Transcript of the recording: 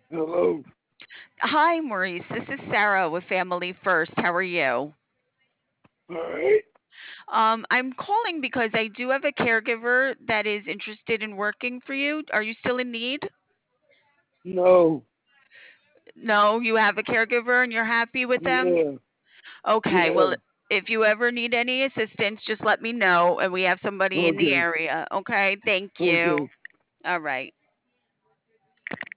Hello. Hi, Maurice. This is Sarah with Family First. How are you? All right. I'm calling because I do have a caregiver that is interested in working for you. Are you still in need? No. No, you have a caregiver and you're happy with them? Yeah. Okay, Yeah. well, if you ever need any assistance, just let me know and we have somebody in the Okay. area. Okay, thank you. Okay. All right.